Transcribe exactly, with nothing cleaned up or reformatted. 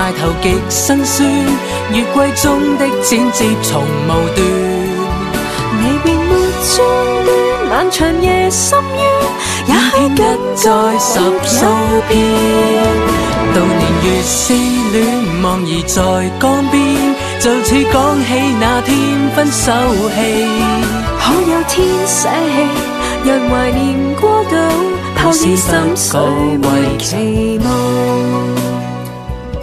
大頭極辛酸，月季中的剪接從無斷。 離別沒終端，漫長夜深淵，也許跟在十數遍。 到年月思戀，望兒在江邊，就似講起那天分手戲。 可有天捨棄，若懷念過度，拋以心碎為期望。